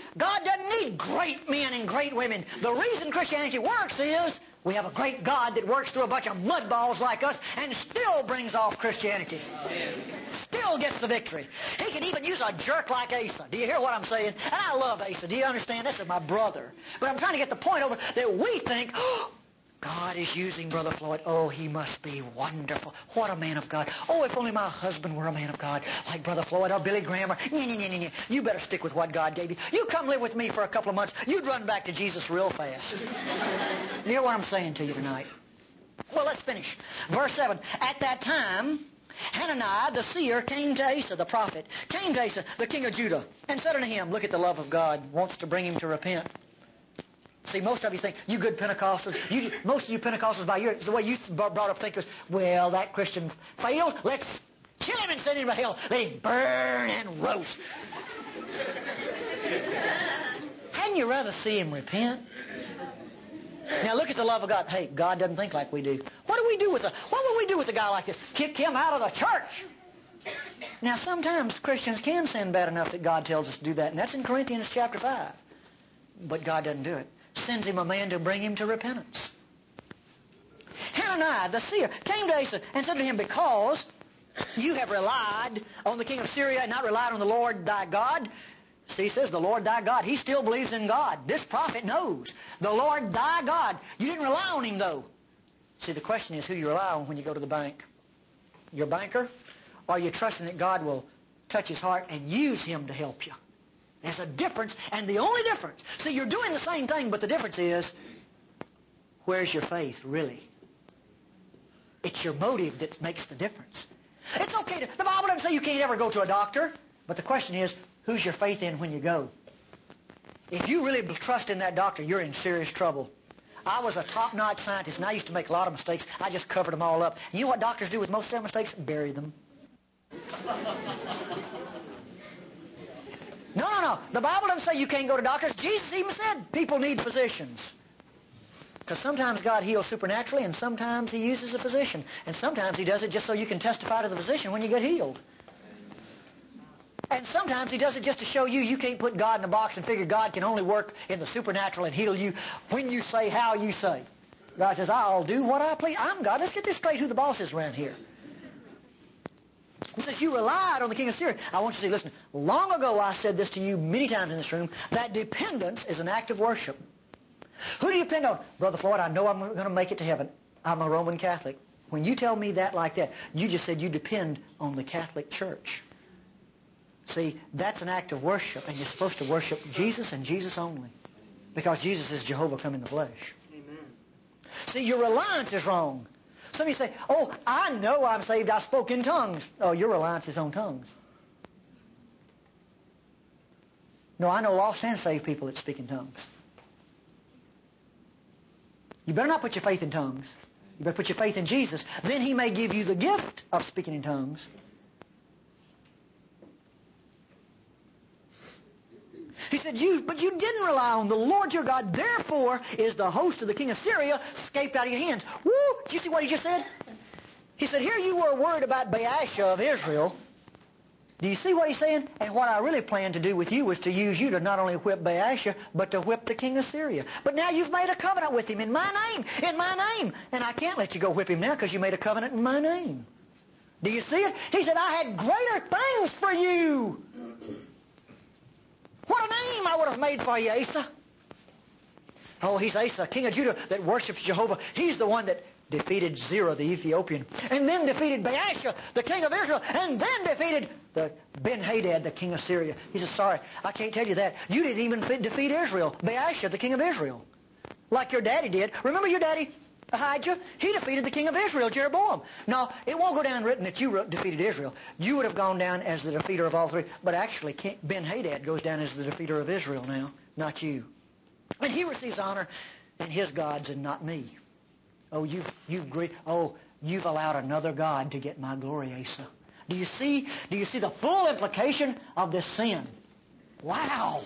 God doesn't need great men and great women. The reason Christianity works is we have a great God that works through a bunch of mudballs like us and still brings off Christianity. Still gets the victory. He can even use a jerk like Asa. Do you hear what I'm saying? And I love Asa. Do you understand? This is my brother. But I'm trying to get the point over that we think, oh, God is using Brother Floyd. Oh, he must be wonderful. What a man of God. Oh, if only my husband were a man of God, like Brother Floyd or Billy Graham. You better stick with what God gave you. You come live with me for a couple of months, you'd run back to Jesus real fast. You hear what I'm saying to you tonight? Well, let's finish. Verse 7. At that time, Hananiah the seer came to Asa the prophet, came to Asa the king of Judah, and said unto him, look at the love of God, wants to bring him to repent. See, most of you think, you good Pentecostals, most of you Pentecostals, the way you brought up thinkers, well, that Christian failed, let's kill him and send him to hell. Let him burn and roast. Hadn't you rather see him repent? Now look at the love of God. Hey, God doesn't think like we do. What would we do with a guy like this? Kick him out of the church. Now sometimes Christians can sin bad enough that God tells us to do that, and that's in Corinthians chapter 5. But God doesn't do it. Sends him a man to bring him to repentance. Hananiah the seer came to Asa and said to him, because you have relied on the king of Syria and not relied on the Lord thy God. See, he says the Lord thy God. He still believes in God. This prophet knows. The Lord thy God. You didn't rely on him though. See, the question is who you rely on when you go to the bank. Your banker? Or are you trusting that God will touch his heart and use him to help you? There's a difference, and the only difference, see, you're doing the same thing, but the difference is, where's your faith, really? It's your motive that makes the difference. It's okay the Bible doesn't say you can't ever go to a doctor, but the question is, who's your faith in when you go? If you really trust in that doctor, you're in serious trouble. I was a top-notch scientist, and I used to make a lot of mistakes. I just covered them all up. And you know what doctors do with most of their mistakes? Bury them. No. The Bible doesn't say you can't go to doctors. Jesus even said people need physicians. Because sometimes God heals supernaturally, and sometimes He uses a physician. And sometimes He does it just so you can testify to the physician when you get healed. And sometimes He does it just to show you can't put God in a box and figure God can only work in the supernatural and heal you when you say how you say. God says, I'll do what I please. I'm God. Let's get this straight who the boss is around here. He says, you relied on the king of Syria. I want you to see, listen, long ago I said this to you many times in this room, that dependence is an act of worship. Who do you depend on? Brother Floyd, I know I'm going to make it to heaven. I'm a Roman Catholic. When you tell me that like that, you just said you depend on the Catholic Church. See, that's an act of worship, and you're supposed to worship Jesus and Jesus only. Because Jesus is Jehovah come in the flesh. Amen. See, your reliance is wrong. Some of you say, oh, I know I'm saved, I spoke in tongues. Oh, your reliance is on tongues. No, I know lost and saved people that speak in tongues. You better not put your faith in tongues. You better put your faith in Jesus. Then He may give you the gift of speaking in tongues. He said, but you didn't rely on the Lord your God. Therefore is the host of the king of Syria escaped out of your hands. Woo! Did you see what he just said? He said, here you were worried about Baasha of Israel. Do you see what he's saying? And what I really planned to do with you was to use you to not only whip Baasha, but to whip the king of Syria. But now you've made a covenant with him in my name. In my name. And I can't let you go whip him now because you made a covenant in my name. Do you see it? He said, I had greater things for you. What a name I would have made for you, Asa. Oh, he's Asa, king of Judah, that worships Jehovah. He's the one that defeated Zerah, the Ethiopian, and then defeated Baasha, the king of Israel, and then defeated the Ben-Hadad, the king of Syria. He says, sorry, I can't tell you that. You didn't even defeat Israel, Baasha, the king of Israel, like your daddy did. Remember your daddy, Ahijah? He defeated the king of Israel, Jeroboam. Now, it won't go down written that you defeated Israel. You would have gone down as the defeater of all three, but actually Ben-Hadad goes down as the defeater of Israel now, not you. And he receives honor in his gods and not me. Oh, you've allowed another god to get my glory, Asa. Do you see the full implication of this sin? Wow.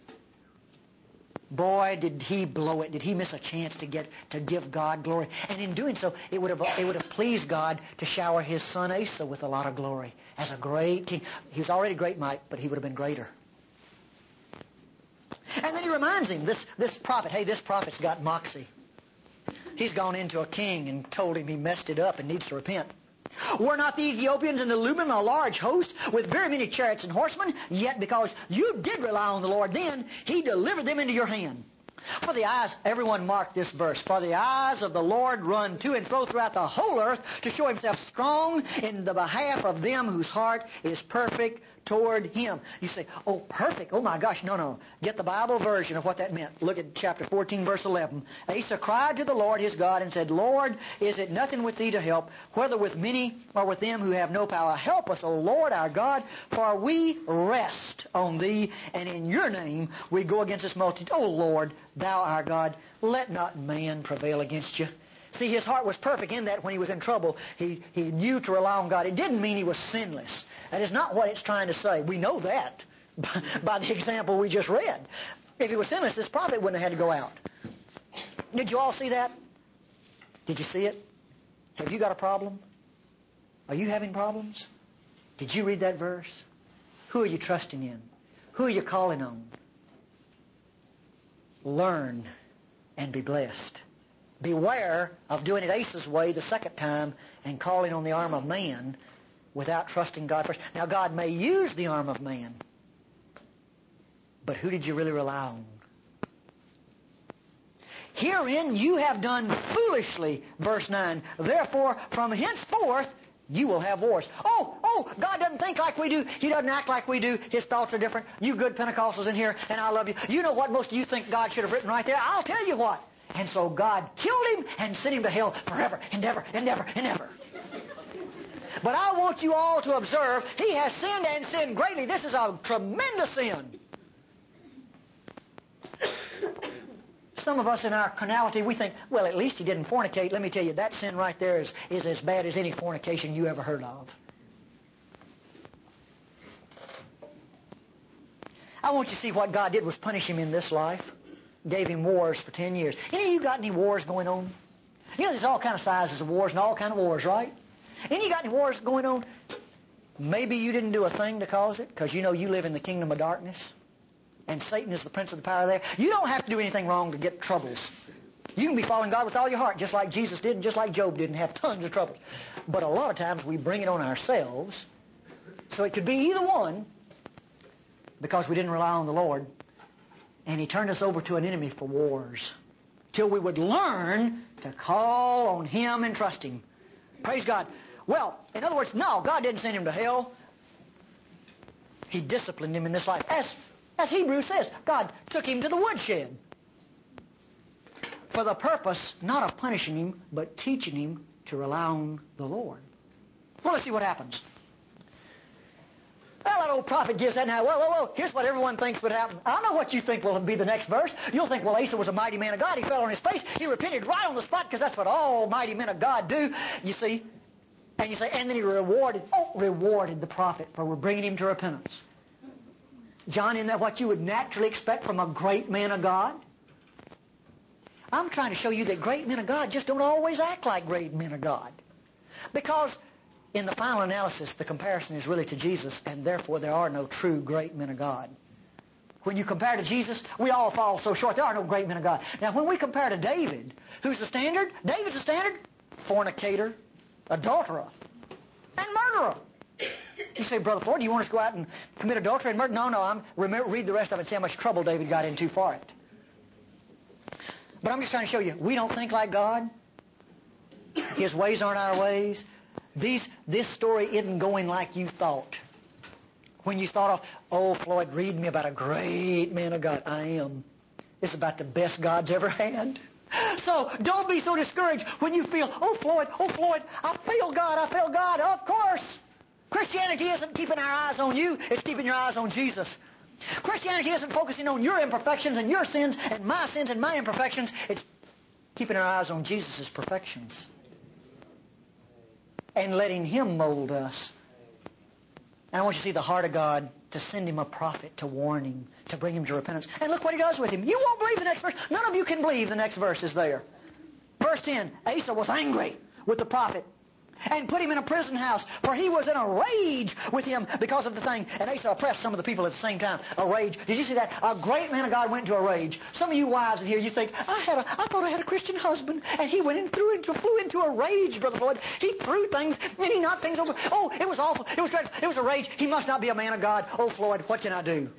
Boy, did he blow it. Did he miss a chance to give God glory? And in doing so, it would have pleased God to shower his son Asa with a lot of glory as a great king. He was already great, Mike, but he would have been greater. And then he reminds him, this prophet, hey, this prophet's got moxie. He's gone into a king and told him he messed it up and needs to repent. Were not the Ethiopians and the Lubim a large host with very many chariots and horsemen? Yet because you did rely on the Lord then, he delivered them into your hand. For the eyes, everyone mark this verse, for the eyes of the Lord run to and fro throughout the whole earth to show himself strong in the behalf of them whose heart is perfect toward him. You say, oh, perfect. Oh, my gosh. No. Get the Bible version of what that meant. Look at chapter 14, verse 11. Asa cried to the Lord his God and said, Lord, is it nothing with thee to help, whether with many or with them who have no power? Help us, O Lord our God, for we rest on thee, and in your name we go against this multitude. O Lord, thou our God, let not man prevail against you. See, his heart was perfect in that when he was in trouble, he knew to rely on God. It didn't mean he was sinless. That is not what it's trying to say. We know that by the example we just read. If he was sinless, this prophet wouldn't have had to go out. Did you all see that? Did you see it? Have you got a problem? Are you having problems? Did you read that verse? Who are you trusting in? Who are you calling on? Learn and be blessed. Beware of doing it Asa's way the second time and calling on the arm of man without trusting God first. Now, God may use the arm of man, but who did you really rely on? Herein you have done foolishly, verse 9. Therefore, from henceforth, you will have wars. Oh, God doesn't think like we do. He doesn't act like we do. His thoughts are different. You good Pentecostals in here, and I love you. You know what most of you think God should have written right there? I'll tell you what. And so God killed him and sent him to hell forever and ever and ever and ever. But I want you all to observe, he has sinned and sinned greatly. This is a tremendous sin. Some of us in our carnality, we think, well, at least he didn't fornicate. Let me tell you, that sin right there is as bad as any fornication you ever heard of. I want you to see what God did was punish him in this life. Gave him wars for 10 years. Any of you got any wars going on? You know there's all kind of sizes of wars and all kind of wars, right? Any of you got any wars going on? Maybe you didn't do a thing to cause it because you know you live in the kingdom of darkness and Satan is the prince of the power there. You don't have to do anything wrong to get troubles. You can be following God with all your heart just like Jesus did and just like Job did and have tons of troubles. But a lot of times we bring it on ourselves. So it could be either one because we didn't rely on the Lord. And he turned us over to an enemy for wars till we would learn to call on him and trust him. Praise God. Well, in other words, no, God didn't send him to hell. He disciplined him in this life. As Hebrews says, God took him to the woodshed for the purpose not of punishing him, but teaching him to rely on the Lord. Well, let's see what happens. Well, that old prophet gives that now. Whoa. Here's what everyone thinks would happen. I know what you think will be the next verse. You'll think, well, Asa was a mighty man of God. He fell on his face. He repented right on the spot because that's what all mighty men of God do. You see? And you say, and then he rewarded the prophet for bringing him to repentance. John, isn't that what you would naturally expect from a great man of God? I'm trying to show you that great men of God just don't always act like great men of God. Because in the final analysis, the comparison is really to Jesus, and therefore there are no true great men of God. When you compare to Jesus, we all fall so short. There are no great men of God. Now, when we compare to David, who's the standard? David's the standard? Fornicator, adulterer, and murderer. You say, Brother Ford, do you want us to go out and commit adultery and murder? No. Read the rest of it and see how much trouble David got into for it. But I'm just trying to show you, we don't think like God. His ways aren't our ways. This story isn't going like you thought. When you thought of, oh, Floyd, read me about a great man of God. I am. It's about the best God's ever had. So don't be so discouraged when you feel, oh, Floyd, I feel God. Of course. Christianity isn't keeping our eyes on you. It's keeping your eyes on Jesus. Christianity isn't focusing on your imperfections and your sins and my imperfections. It's keeping our eyes on Jesus' perfections. And letting him mold us. And I want you to see the heart of God to send him a prophet to warn him, to bring him to repentance. And look what he does with him. You won't believe the next verse. None of you can believe the next verse is there. Verse 10, Asa was angry with the prophet. and put him in a prison house, for he was in a rage with him because of the thing. And Asa oppressed some of the people at the same time. A rage. Did you see that? A great man of God went into a rage. Some of you wives in here, you think, I thought I had a Christian husband, and he went and flew into a rage, Brother Floyd. He threw things, and he knocked things over. Oh, it was awful. It was dreadful. It was a rage. He must not be a man of God. Oh, Floyd, what can I do?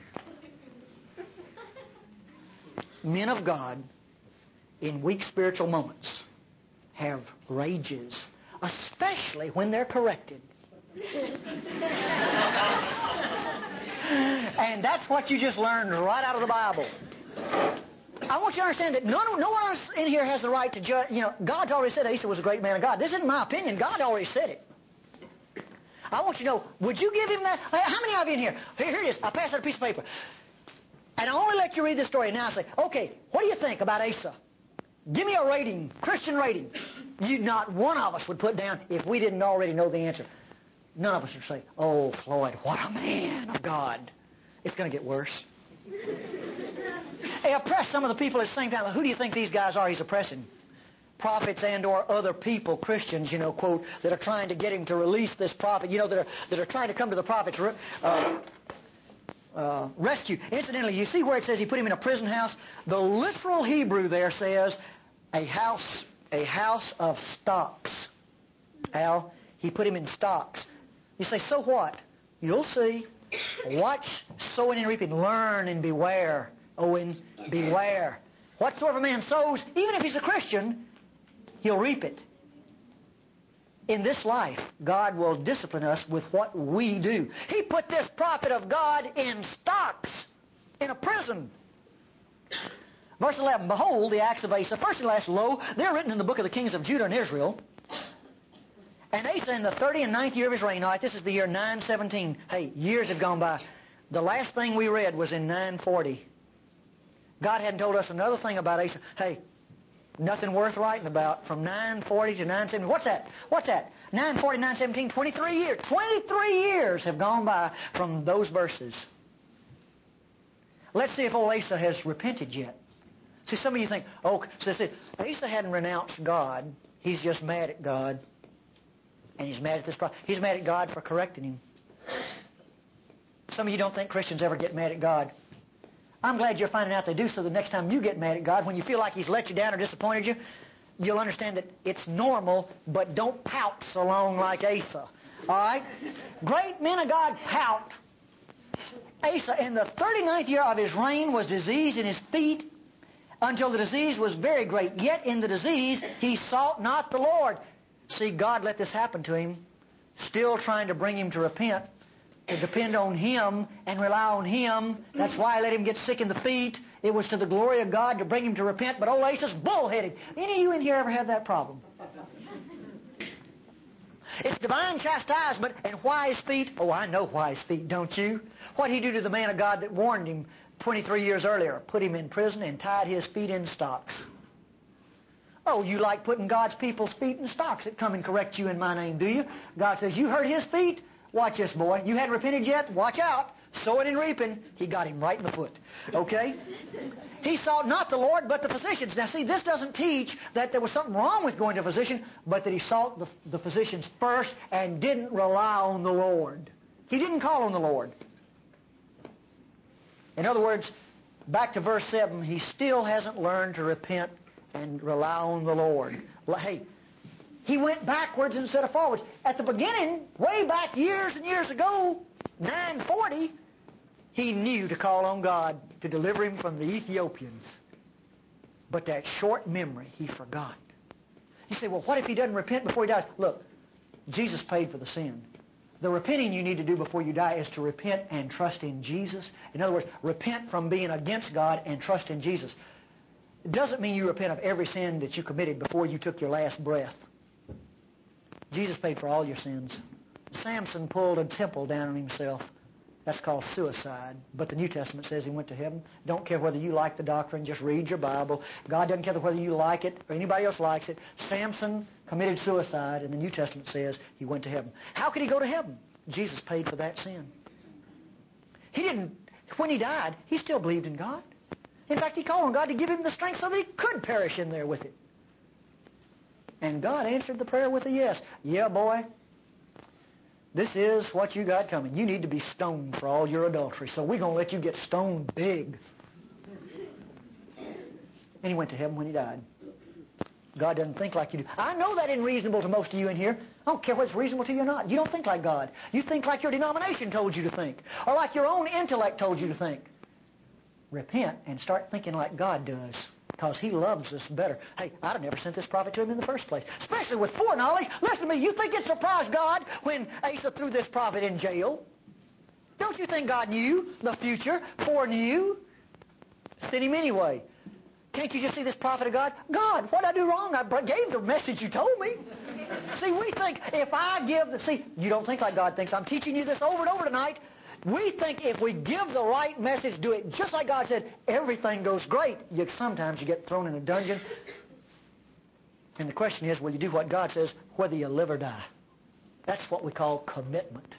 Men of God, in weak spiritual moments, have rages, especially when they're corrected. And that's what you just learned right out of the Bible. I want you to understand that no one else in here has the right to judge. You know, God's already said Asa was a great man of God. This isn't my opinion. God already said it. I want you to know, would you give him that? How many of you in here? Here it is. I pass out a piece of paper. And I only let you read this story. Now I say, okay, what do you think about Asa? Give me a rating, Christian rating. Not one of us would put down, if we didn't already know the answer, none of us would say, oh, Floyd, what a man of God. It's going to get worse. He oppressed some of the people at the same time. Who do you think these guys are he's oppressing? Prophets and or other people, Christians, quote, that are trying to get him to release this prophet, that are trying to come to the prophet's rescue. Incidentally, you see where it says he put him in a prison house? The literal Hebrew there says a house of stocks. Al, he put him in stocks. You say, so what? You'll see. Watch sowing and reaping. Learn and beware. Owen, beware. Whatsoever man sows, even if he's a Christian, he'll reap it. In this life, God will discipline us with what we do. He put this prophet of God in stocks, in a prison. Verse 11, behold, the acts of Asa, first and last, lo, they're written in the book of the kings of Judah and Israel. And Asa in the 30 and 9th year of his reign, all right, this is the year 917. Hey, years have gone by. The last thing we read was in 940. God hadn't told us another thing about Asa. Hey, nothing worth writing about from 940 to 917. What's that? 940, 917, 23 years. 23 years have gone by from those verses. Let's see if old Asa has repented yet. See, some of you think, oh, so Asa hadn't renounced God. He's just mad at God. And he's mad at this prophet. He's mad at God for correcting him. Some of you don't think Christians ever get mad at God. I'm glad you're finding out they do, so the next time you get mad at God, when you feel like he's let you down or disappointed you, you'll understand that it's normal, but don't pout so long like Asa. All right? Great men of God pout. Asa, in the 39th year of his reign, was diseased in his feet until the disease was very great. Yet in the disease he sought not the Lord. See, God let this happen to him, still trying to bring him to repent, to depend on him and rely on him. That's why I let him get sick in the feet. It was to the glory of God to bring him to repent. But old Asa's bullheaded. Any of you in here ever have that problem? It's divine chastisement. And why his feet? Oh, I know why his feet, don't you? What did he do to the man of God that warned him 23 years earlier? Put him in prison and tied his feet in stocks. Oh, you like putting God's people's feet in stocks that come and correct you in my name, do you? God says, you hurt his feet? Watch this, boy. You hadn't repented yet? Watch out. Sowing and reaping. He got him right in the foot. Okay? He sought not the Lord, but the physicians. Now, see, this doesn't teach that there was something wrong with going to a physician, but that he sought the physicians first and didn't rely on the Lord. He didn't call on the Lord. In other words, back to verse 7, he still hasn't learned to repent and rely on the Lord. Hey, he went backwards instead of forwards. At the beginning, way back years and years ago, 940, he knew to call on God to deliver him from the Ethiopians. But that short memory, he forgot. You say, well, what if he doesn't repent before he dies? Look, Jesus paid for the sin. The repenting you need to do before you die is to repent and trust in Jesus. In other words, repent from being against God and trust in Jesus. It doesn't mean you repent of every sin that you committed before you took your last breath. Jesus paid for all your sins. Samson pulled a temple down on himself. That's called suicide. But the New Testament says he went to heaven. Don't care whether you like the doctrine, just read your Bible. God doesn't care whether you like it or anybody else likes it. Samson committed suicide, and the New Testament says he went to heaven. How could he go to heaven? Jesus paid for that sin. He didn't, when he died, he still believed in God. In fact, he called on God to give him the strength so that he could perish in there with it. And God answered the prayer with a yes. Yeah, boy, this is what you got coming. You need to be stoned for all your adultery, so we're going to let you get stoned big. And he went to heaven when he died. God doesn't think like you do. I know that isn't reasonable to most of you in here. I don't care whether it's reasonable to you or not. You don't think like God. You think like your denomination told you to think, or like your own intellect told you to think. Repent and start thinking like God does, because He loves us better. Hey, I'd have never sent this prophet to him in the first place, especially with foreknowledge. Listen to me, you think it surprised God when Asa threw this prophet in jail? Don't you think God knew the future, foreknew? Sent him anyway. Can't you just see this prophet of God? God, what did I do wrong? I gave the message you told me. See, we think if I give the... See, you don't think like God thinks. I'm teaching you this over and over tonight. We think if we give the right message, do it just like God said, everything goes great. Sometimes you get thrown in a dungeon. And the question is, will you do what God says, whether you live or die? That's what we call commitment.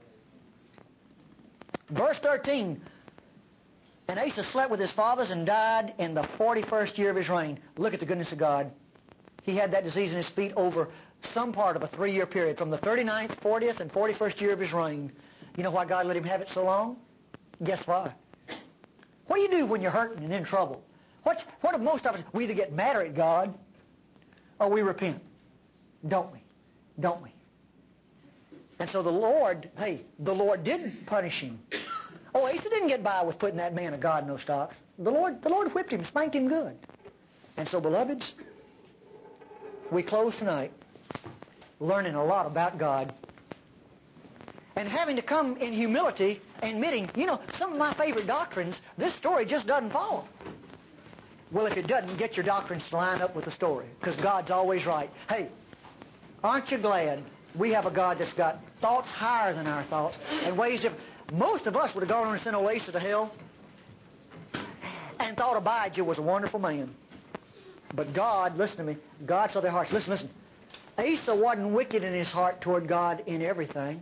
Verse 13... And Asa slept with his fathers and died in the 41st year of his reign. Look at the goodness of God. He had that disease in his feet over some part of a 3-year period, from the 39th, 40th, and 41st year of his reign. You know why God let him have it so long? Guess why? What do you do when you're hurting and in trouble? What do most of us... We either get madder at God or we repent. Don't we? Don't we? And so the Lord did punish him. Oh, Asa didn't get by with putting that man of God in those stocks. The Lord whipped him, spanked him good. And so, beloveds, we close tonight learning a lot about God and having to come in humility, admitting, some of my favorite doctrines, this story just doesn't follow. Well, if it doesn't, get your doctrines to line up with the story, because God's always right. Hey, aren't you glad we have a God that's got thoughts higher than our thoughts and ways different? Most of us would have gone on and sent Asa to hell and thought Abijah was a wonderful man. But God, listen to me, God saw their hearts. Listen. Asa wasn't wicked in his heart toward God in everything.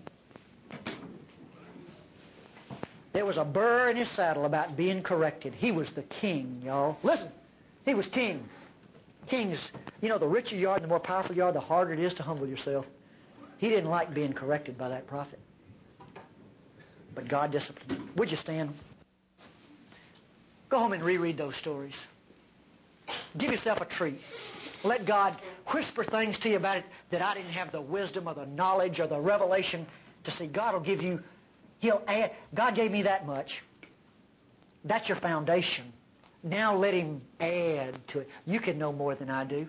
There was a burr in his saddle about being corrected. He was the king, y'all. Listen, he was king. Kings, the richer you are and the more powerful you are, the harder it is to humble yourself. He didn't like being corrected by that prophet. But God disciplined him. Would you stand? Go home and reread those stories. Give yourself a treat. Let God whisper things to you about it that I didn't have the wisdom or the knowledge or the revelation to see. God will give you, He'll add. God gave me that much. That's your foundation. Now let Him add to it. You can know more than I do.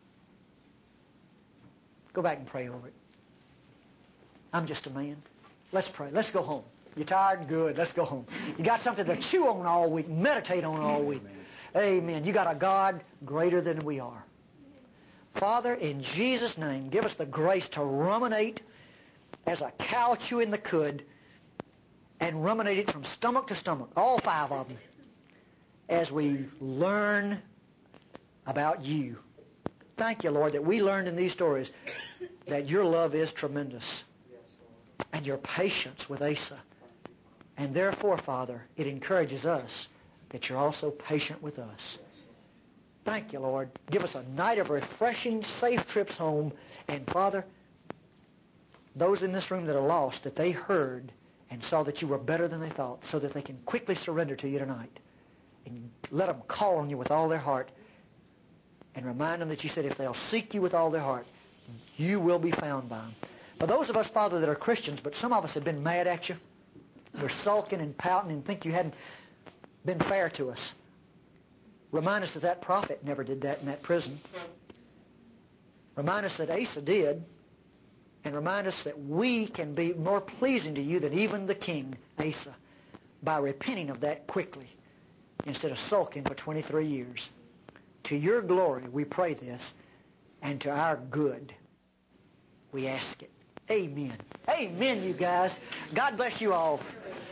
Go back and pray over it. I'm just a man. Let's pray. Let's go home. You tired? Good. Let's go home. You got something to chew on all week, meditate on all week. Amen. You got a God greater than we are. Father, in Jesus' name, give us the grace to ruminate as a cow chewing the cud, and ruminate it from stomach to stomach, all 5 of them, as we learn about you. Thank you, Lord, that we learned in these stories that your love is tremendous and your patience with Asa. And therefore, Father, it encourages us that you're also patient with us. Thank you, Lord. Give us a night of refreshing, safe trips home. And, Father, those in this room that are lost, that they heard and saw that you were better than they thought, so that they can quickly surrender to you tonight. And let them call on you with all their heart. And remind them that you said if they'll seek you with all their heart, you will be found by them. For those of us, Father, that are Christians, but some of us have been mad at you. We're sulking and pouting and think you hadn't been fair to us. Remind us that prophet never did that in that prison. Remind us that Asa did. And remind us that we can be more pleasing to you than even the king, Asa, by repenting of that quickly instead of sulking for 23 years. To your glory, we pray this, and to our good, we ask it. Amen. Amen, you guys. God bless you all.